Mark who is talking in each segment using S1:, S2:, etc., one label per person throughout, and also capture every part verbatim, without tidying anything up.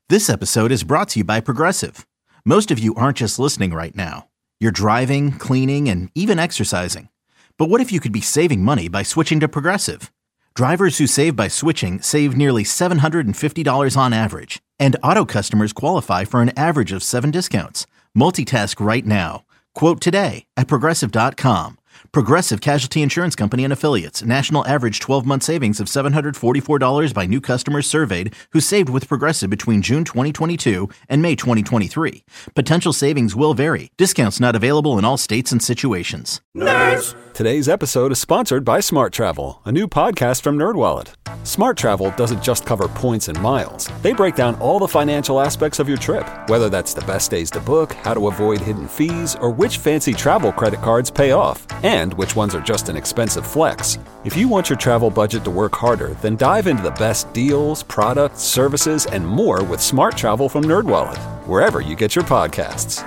S1: This episode is brought to you by Progressive. Most of you aren't just listening right now. You're driving, cleaning, and even exercising. But what if you could be saving money by switching to Progressive? Drivers who save by switching save nearly seven hundred fifty dollars on average. And auto customers qualify for an average of seven discounts. Multitask right now. Quote today at Progressive dot com. Progressive Casualty Insurance Company and Affiliates. National average twelve-month savings of seven hundred forty-four dollars by new customers surveyed who saved with Progressive between June twenty twenty-two and May twenty twenty-three. Potential savings will vary. Discounts not available in all states and situations.
S2: Nerds! Today's episode is sponsored by Smart Travel, a new podcast from NerdWallet. Smart Travel doesn't just cover points and miles. They break down all the financial aspects of your trip, whether that's the best days to book, how to avoid hidden fees, or which fancy travel credit cards pay off, and which ones are just an expensive flex. If you want your travel budget to work harder, then dive into the best deals, products, services, and more with Smart Travel from NerdWallet, wherever you get your podcasts.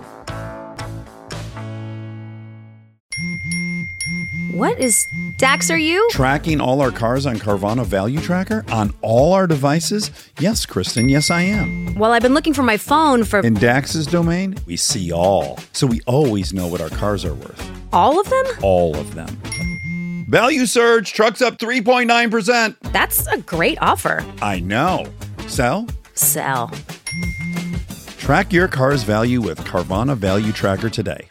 S3: What is Dax, are you?
S4: Tracking all our cars on Carvana Value Tracker on all our devices? Yes, Kristen, yes I am.
S3: Well, I've been looking for my phone for...
S4: In Dax's domain, we see all. So we always know what our cars are worth.
S3: All of them?
S4: All of them. Value surge, trucks up three point nine percent.
S3: That's a great offer.
S4: I know. Sell?
S3: Sell.
S4: Track your car's value with Carvana Value Tracker today.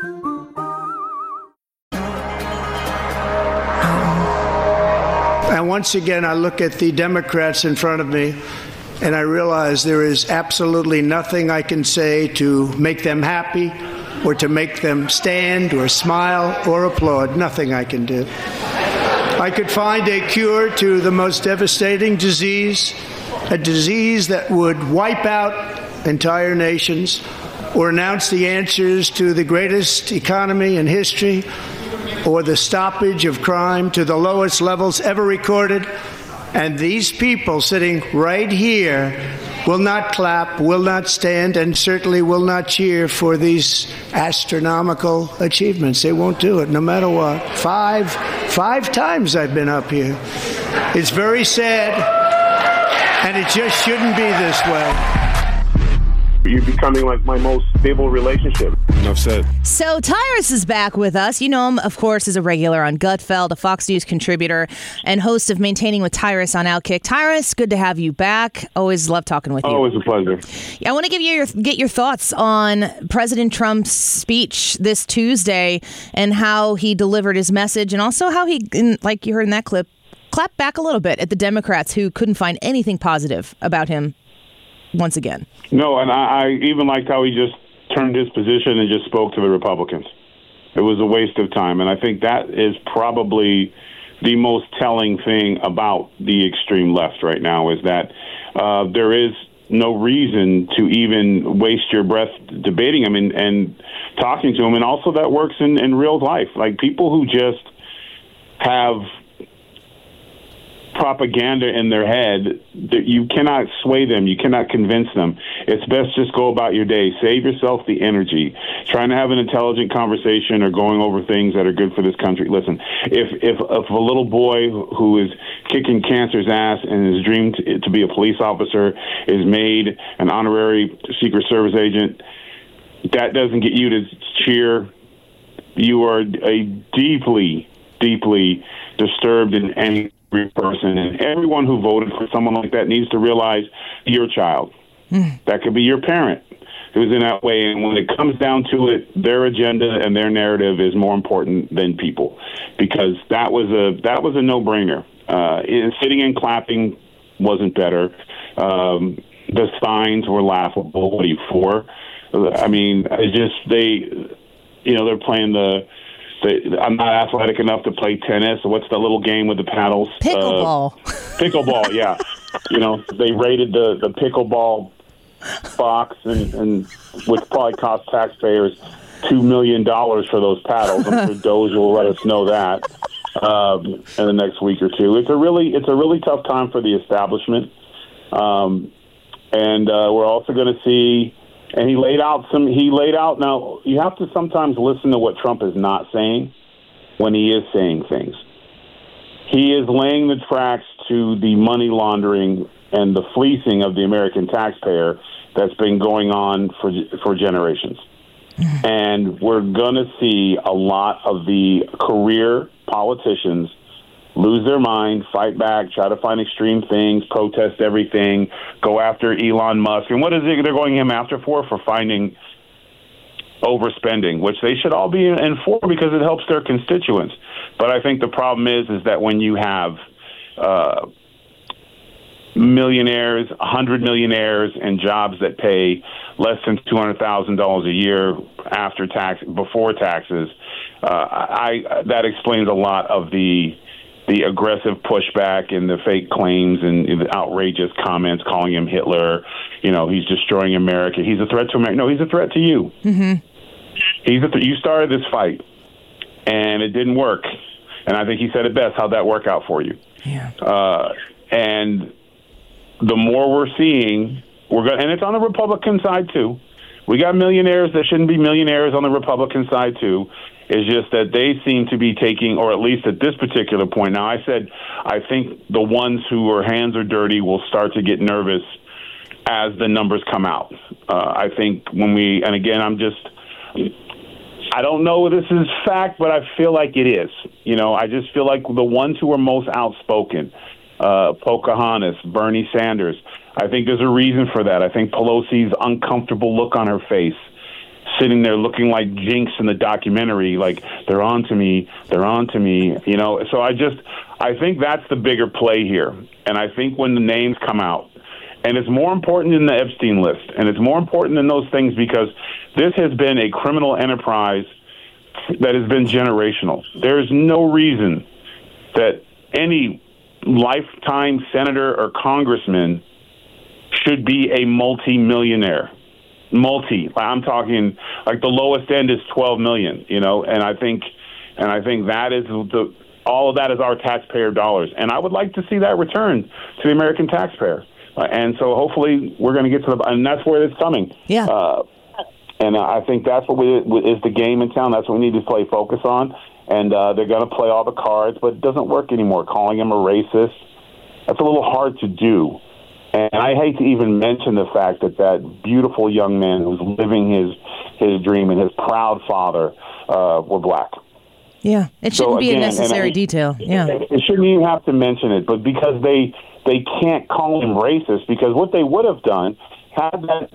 S5: And once again, I look at the Democrats in front of me, and I realize there is absolutely nothing I can say to make them happy or to make them stand or smile or applaud. Nothing I can do. I could find a cure to the most devastating disease, a disease that would wipe out entire nations, or announce the answers to the greatest economy in history, or the stoppage of crime to the lowest levels ever recorded. And these people sitting right here will not clap, will not stand, and certainly will not cheer for these astronomical achievements. They won't do it, no matter what. Five, five times I've been up here. It's very sad, and it just shouldn't be this way.
S6: You're becoming like my most stable relationship.
S7: Enough said.
S8: So Tyrus is back with us. You know him, of course, as a regular on Gutfeld, a Fox News contributor and host of Maintaining with Tyrus on Outkick. Tyrus, good to have you back. Always love talking with you.
S6: Always a pleasure.
S8: Yeah, I want to give you your, get your thoughts on President Trump's speech this Tuesday and how he delivered his message, and also how he, like you heard in that clip, clapped back a little bit at the Democrats who couldn't find anything positive about him once again.
S6: No, and I, I even liked how he just turned his position and just spoke to the Republicans. It was a waste of time, and I think that is probably the most telling thing about the extreme left right now, is that uh, there is no reason to even waste your breath debating him and, and talking to him, and also that works in, in real life. Like, people who just have propaganda in their head, that you cannot sway them, you cannot convince them. It's best just go about your day. Save yourself the energy trying to have an intelligent conversation or going over things that are good for this country. Listen, if if, if a little boy who is kicking cancer's ass and his dream to, to be a police officer is made an honorary Secret Service agent, that doesn't get you to cheer. You are a deeply, deeply disturbed and angry person, and everyone who voted for someone like that needs to realize your child. Mm. That could be your parent who's in that way, and when it comes down to it, their agenda and their narrative is more important than people, because that was a that was a no-brainer. Uh, sitting and clapping wasn't better. Um, the signs were laughable. What are you for? I mean, it just they, you know, they're playing the. They, I'm not athletic enough to play tennis. So what's the little game with the paddles?
S8: Pickleball.
S6: Uh, pickleball, yeah. You know, they raided the, the pickleball box, and, and which probably cost taxpayers two million dollars for those paddles. I'm sure Doge will let us know that um, in the next week or two. It's a really it's a really tough time for the establishment, um, and uh, we're also going to see. And he laid out some. He laid out. Now you have to sometimes listen to what Trump is not saying when he is saying things. He is laying the tracks to the money laundering and the fleecing of the American taxpayer that's been going on for for generations. And we're going to see a lot of the career politicians lose their mind, fight back, try to find extreme things, protest everything, go after Elon Musk. And what is it they're going him after for? For finding overspending, which they should all be in for because it helps their constituents. But I think the problem is, is that when you have uh, millionaires, one hundred millionaires, and jobs that pay less than two hundred thousand dollars a year after tax, before taxes, uh, I that explains a lot of the the aggressive pushback and the fake claims and the outrageous comments calling him Hitler. You know, he's destroying America. He's a threat to America. No, he's a threat to you. Mm-hmm. He's a th- you started this fight, and it didn't work. And I think he said it best. How'd that work out for you?
S8: Yeah.
S6: Uh, and the more we're seeing, we're going, and it's on the Republican side too. We got millionaires that shouldn't be millionaires on the Republican side too. It's just that they seem to be taking, or at least at this particular point. Now, I said I think the ones who are hands are dirty will start to get nervous as the numbers come out. Uh, I think when we, and again, I'm just, I don't know if this is fact, but I feel like it is. You know, I just feel like the ones who are most outspoken, uh, Pocahontas, Bernie Sanders, I think there's a reason for that. I think Pelosi's uncomfortable look on her face, sitting there looking like Jinx in the documentary, like they're on to me, they're on to me, you know. So I just, I think that's the bigger play here. And I think when the names come out, and it's more important than the Epstein list, and it's more important than those things because this has been a criminal enterprise that has been generational. There's no reason that any lifetime senator or congressman should be a multi-millionaire. Multi, I'm talking like the lowest end is twelve million, you know, and I think, and I think that is the, all of that is our taxpayer dollars. And I would like to see that return to the American taxpayer. Uh, and so hopefully we're going to get to the, and that's where it's coming.
S8: Yeah. Uh,
S6: and I think that's what we, is the game in town. That's what we need to play focus on. And uh, they're going to play all the cards, but it doesn't work anymore. Calling him a racist, that's a little hard to do. And I hate to even mention the fact that that beautiful young man who's living his his dream and his proud father uh, were black.
S8: Yeah, it shouldn't
S6: so,
S8: be
S6: again,
S8: a necessary
S6: I,
S8: detail. Yeah,
S6: it shouldn't even have to mention it, but because they they can't call him racist, because what they would have done had that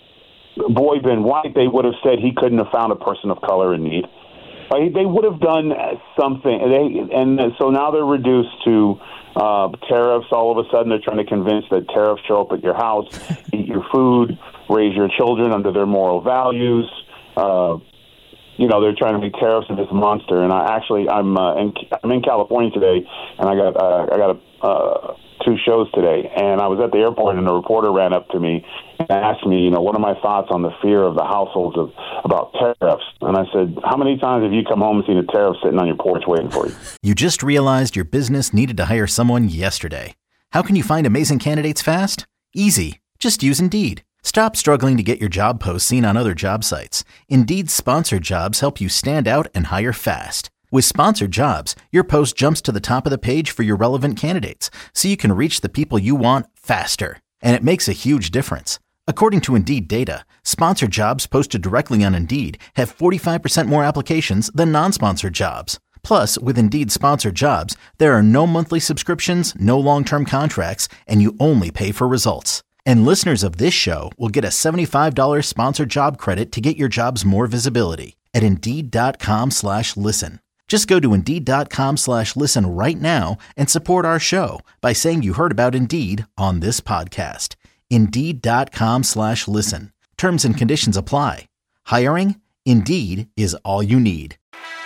S6: boy been white, they would have said he couldn't have found a person of color in need. Like, they would have done something, they, and so now they're reduced to uh, tariffs. All of a sudden, they're trying to convince that tariffs show up at your house, eat your food, raise your children under their moral values. Uh, you know, they're trying to make tariffs into this monster. And I actually, I'm uh, in, I'm in California today, and I got uh, I got a, uh, two shows today, and I was at the airport, and a reporter ran up to me and asked me, you know, what are my thoughts on the fear of the households of about tariffs? And I said, how many times have you come home and seen a tariff sitting on your porch waiting for you?
S1: You just realized your business needed to hire someone yesterday. How can you find amazing candidates fast? Easy. Just use Indeed. Stop struggling to get your job posts seen on other job sites. Indeed's sponsored jobs help you stand out and hire fast. With sponsored jobs, your post jumps to the top of the page for your relevant candidates, so you can reach the people you want faster. And it makes a huge difference. According to Indeed data, sponsored jobs posted directly on Indeed have forty-five percent more applications than non-sponsored jobs. Plus, with Indeed sponsored jobs, there are no monthly subscriptions, no long-term contracts, and you only pay for results. And listeners of this show will get a seventy-five dollars sponsored job credit to get your jobs more visibility at Indeed.com slash listen. Just go to Indeed.com slash listen right now and support our show by saying you heard about Indeed on this podcast. Indeed.com slash listen. Terms and conditions apply. Hiring? Indeed is all you need.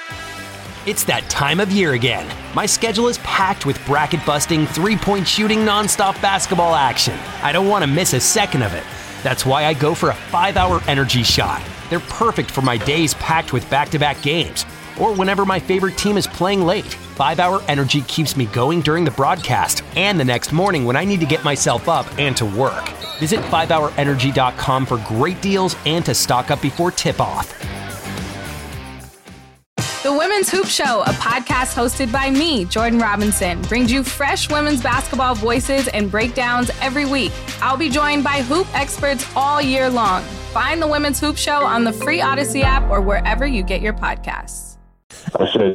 S7: It's that time of year again. My schedule is packed with bracket-busting, three-point shooting, nonstop basketball action. I don't want to miss a second of it. That's why I go for a five-hour energy shot. They're perfect for my days packed with back-to-back games, or whenever my favorite team is playing late. five-hour energy keeps me going during the broadcast and the next morning when I need to get myself up and to work. Visit five hour energy dot com for great deals and to stock up before tip-off.
S8: The
S9: The Women's Hoop Show, a podcast hosted by me, Jordan Robinson, brings you fresh women's basketball voices and breakdowns every week. I'll be joined by hoop experts all year long. Find The Women's Hoop Show on the free Odyssey app or wherever you get your podcasts.
S6: I said,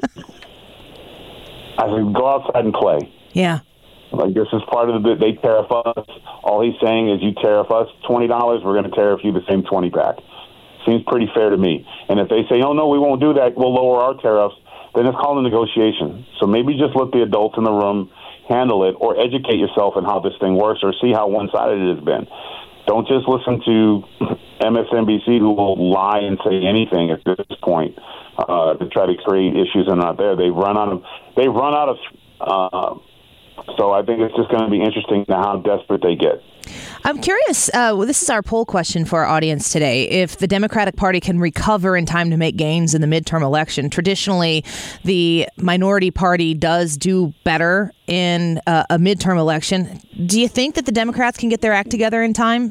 S6: I said, go outside and play.
S8: Yeah.
S6: Like, this is part of the, they tariff us. All he's saying is, you tariff us twenty dollars, we're going to tariff you the same twenty pack. Seems pretty fair to me. And if they say, oh, no, we won't do that, we'll lower our tariffs, then it's called a negotiation. So maybe just let the adults in the room handle it, or educate yourself on how this thing works, or see how one-sided it has been. Don't just listen to M S N B C, who will lie and say anything at this point uh, to try to create issues that are not there. They've run out of, they've run out of uh, so I think it's just going to be interesting to how desperate they get.
S8: I'm curious, uh, well, this is our poll question for our audience today. If the Democratic Party can recover in time to make gains in the midterm election, traditionally the minority party does do better in uh, a midterm election. Do you think that the Democrats can get their act together in time?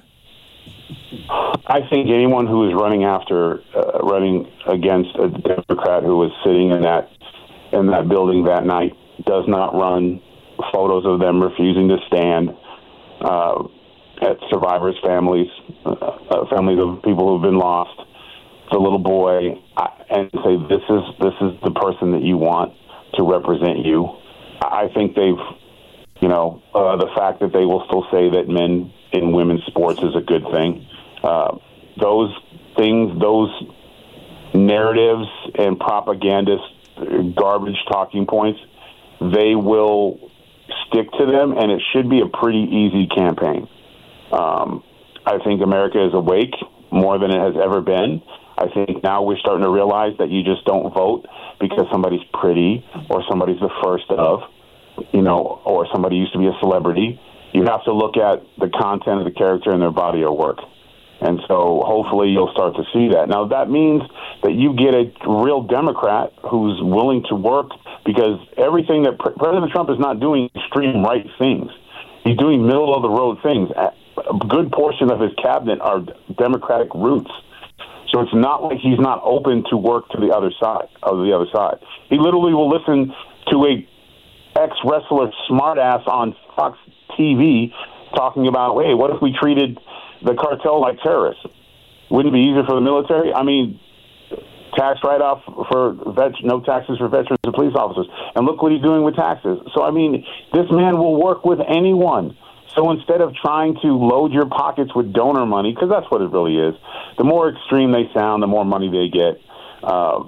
S6: I think anyone who is running after, uh, running against a Democrat who was sitting in that in that building that night does not run photos of them refusing to stand uh, at survivors' families, uh, families of people who have been lost, the little boy, and say, this is this is the person that you want to represent you. I think they've, you know, uh, the fact that they will still say that men in women's sports is a good thing. Uh, those things, those narratives and propagandist garbage talking points, they will stick to them, and it should be a pretty easy campaign. Um, I think America is awake more than it has ever been. I think now we're starting to realize that you just don't vote because somebody's pretty or somebody's the first of, you know, or somebody used to be a celebrity. You have to look at the content of the character and their body of work. And so hopefully you'll start to see that. Now, that means that you get a real Democrat who's willing to work, because everything that Pre- President Trump is not doing extreme right things. He's doing middle-of-the-road things. A good portion of his cabinet are Democratic roots. So it's not like he's not open to work to the other side, of the other side. He literally will listen to a ex-wrestler smartass on Fox T V talking about, hey, what if we treated the cartel like terrorists? Wouldn't it be easier for the military? I mean, tax write-off for vets, no taxes for veterans and police officers. And look what he's doing with taxes. So, I mean, this man will work with anyone. So instead of trying to load your pockets with donor money, because that's what it really is, the more extreme they sound, the more money they get. Uh,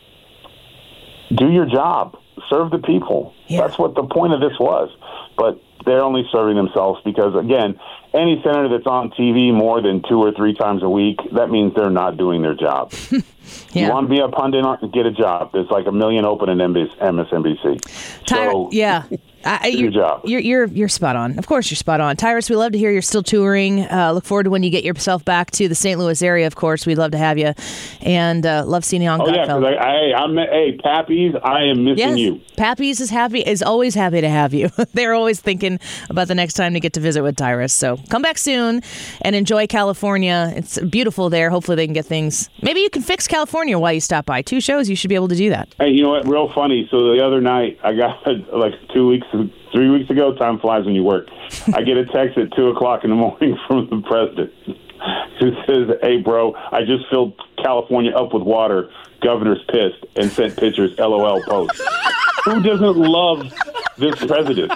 S6: do your job. Serve the people. Yeah. That's what the point of this was. But they're only serving themselves because, again, any senator that's on T V more than two or three times a week, that means they're not doing their job. Yeah. You want to be a pundit, get a job. There's like a million open in M S N B C.
S8: Ty-
S6: so,
S8: yeah. I,
S6: do your job.
S8: You're, you're, you're spot on. Of course, you're spot on. Tyrus, we love to hear you're still touring. Uh, look forward to when you get yourself back to the Saint Louis area, of course. We'd love to have you. And uh, love seeing you on
S6: oh,
S8: Gutfeld.
S6: Yeah, I, I, I'm, hey, Pappy's, I am missing
S8: yes,
S6: you.
S8: Pappy's is happy, is always happy to have you. They're always thinking about the next time to get to visit with Tyrus. So come back soon and enjoy California. It's beautiful there. Hopefully they can get things. Maybe you can fix California while you stop by. Two shows, you should be able to do that.
S6: Hey, you know what? Real funny. So the other night, I got like two weeks, three weeks ago, time flies when you work. I get a text at two o'clock in the morning from the president who says, hey, bro, I just filled California up with water. Governor's pissed, and sent pictures, LOL post. Who doesn't love this president?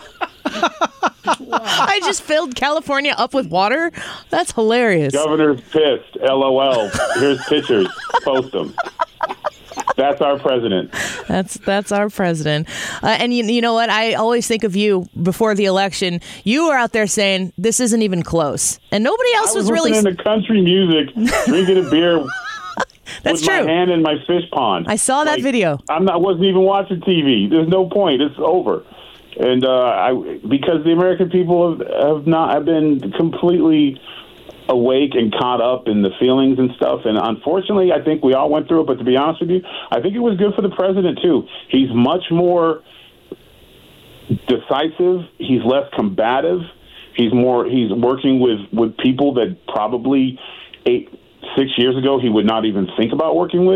S8: I just filled California up with water? That's hilarious.
S6: Governor's pissed, LOL. Here's pictures. Post them. That's our president.
S8: That's that's our president. Uh, and you, you know what? I always think of you before the election. You were out there saying, this isn't even close. And nobody else
S6: I was,
S8: was really...
S6: listening to country music, drinking a beer...
S8: That's
S6: with
S8: true.
S6: my hand in my fish pond.
S8: I saw that
S6: like,
S8: video.
S6: I'm not. Wasn't even watching T V. There's no point. It's over. And uh, I, because the American people have, have not have been completely awake and caught up in the feelings and stuff. And unfortunately, I think we all went through it. But to be honest with you, I think it was good for the president too. He's much more decisive. He's less combative. He's more. He's working with with people that probably eight. Six years ago, he would not even think about working with.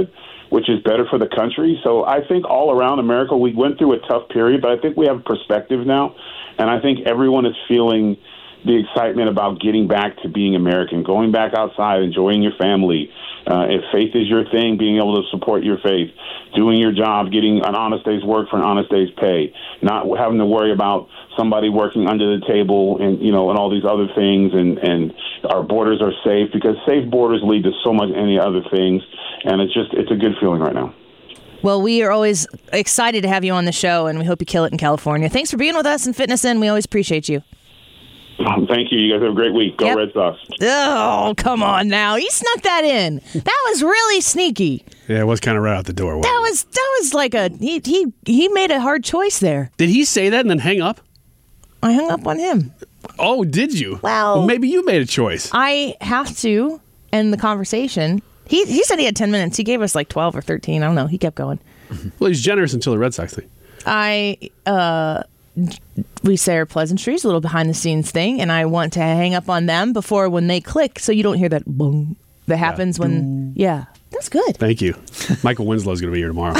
S6: which is better for the country. So I think all around America, we went through a tough period, but I think we have perspective now. And I think everyone is feeling the excitement about getting back to being American, going back outside, enjoying your family. Uh, if faith is your thing, being able to support your faith, doing your job, getting an honest day's work for an honest day's pay, not having to worry about somebody working under the table and, you know, and all these other things. And, and our borders are safe, because safe borders lead to so much any other things. And it's just, it's a good feeling right now.
S8: Well, we are always excited to have you on the show, and we hope you kill it in California. Thanks for being with us and fitting us in. We always appreciate you.
S6: Thank you. You guys have a great week. Go
S8: Yep.
S6: Red Sox.
S8: Oh, come on now. He snuck that in. That was really sneaky.
S10: Yeah, it was kind of right out the door.
S8: That was that was like a he he he made a hard choice there.
S10: Did he say that and then hang up?
S8: I hung up on him.
S10: Oh, did you?
S8: Well,
S10: maybe you made a choice.
S8: I have to end the conversation. He he said he had ten minutes. He gave us like twelve or thirteen. I don't know. He kept going.
S10: Well, he's generous until the Red Sox thing.
S8: I uh we say our pleasantries, a little behind the scenes thing, and I want to hang up on them before when they click, so you don't hear that boom that happens yeah. when yeah. That's good.
S10: Thank you. Michael Winslow's going to be here tomorrow.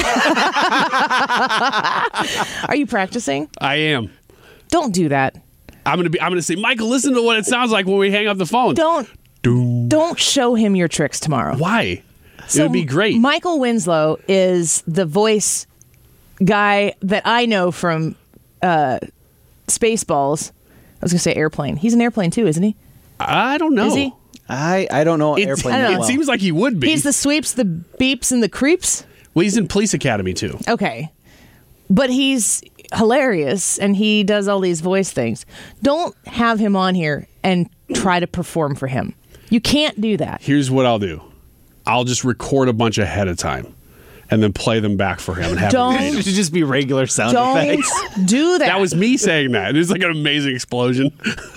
S8: Are you practicing?
S10: I am.
S8: Don't do that.
S10: I'm going to be I'm going to say, Michael, listen to what it sounds like when we hang up the phone.
S8: Don't
S10: Doom.
S8: Don't show him your tricks tomorrow.
S10: Why?
S8: So
S10: it would be great.
S8: Michael Winslow is the voice guy that I know from uh, Spaceballs. I was going to say Airplane. He's an Airplane too, isn't he?
S10: I don't know.
S8: Is he?
S11: I, I don't know
S10: It's,
S11: Airplane
S10: I don't
S11: that
S10: know.
S11: well.
S10: It seems like he would be.
S8: He's the sweeps, the beeps, and the creeps.
S10: Well, he's in Police Academy too.
S8: Okay. But he's hilarious, and he does all these voice things. Don't have him on here and try to perform for him. You can't do that.
S10: Here's what I'll do. I'll just record a bunch ahead of time and then play them back for him and have
S8: Don't-
S10: him read
S11: It
S10: them.
S11: should just be regular sound
S8: Don't
S11: effects.
S8: do that.
S10: That was me saying that. It was like an amazing explosion.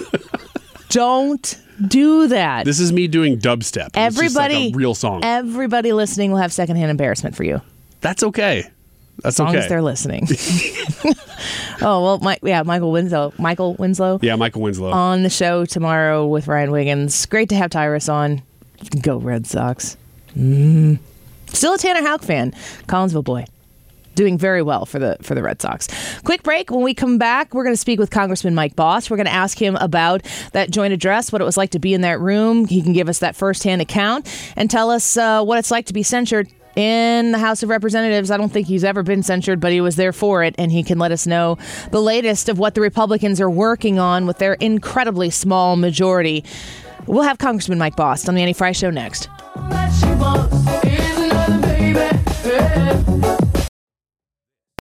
S8: Don't do that.
S10: This is me doing dubstep. It's
S8: Everybody,
S10: just like a real song.
S8: Everybody listening will have secondhand embarrassment for you.
S10: That's okay. That's
S8: As long
S10: okay.
S8: as they're listening. oh, well, my, yeah, Michael Winslow. Michael Winslow.
S10: Yeah, Michael Winslow.
S8: On the show tomorrow with Ryan Wiggins. Great to have Tyrus on. Go Red Sox. Mm. Still a Tanner Houck fan. Collinsville boy. Doing very well for the for the Red Sox. Quick break. When we come back, we're going to speak with Congressman Mike Bost. We're going to ask him about that joint address, what it was like to be in that room. He can give us that firsthand account and tell us uh, what it's like to be censured in the House of Representatives. I don't think he's ever been censured, but he was there for it, and he can let us know the latest of what the Republicans are working on with their incredibly small majority. We'll have Congressman Mike Bost on the Annie Frey Show next.
S12: What she wants is another baby.